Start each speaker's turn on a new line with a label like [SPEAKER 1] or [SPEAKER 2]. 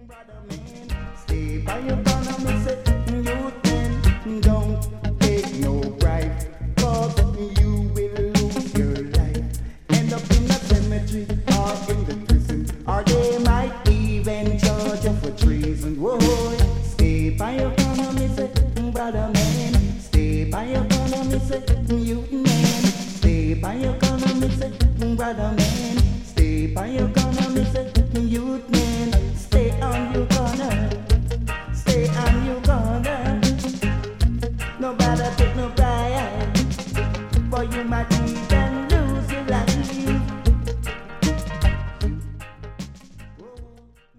[SPEAKER 1] Stay by your corner, me say, youth men, don't take no bribe, 'cause you will lose your life. End up in the cemetery or in the prison, or they might even charge you for treason. Whoa, stay by your corner, me say, brother man. Stay by your corner, me say, youth man. Stay by your corner, me say, brother man.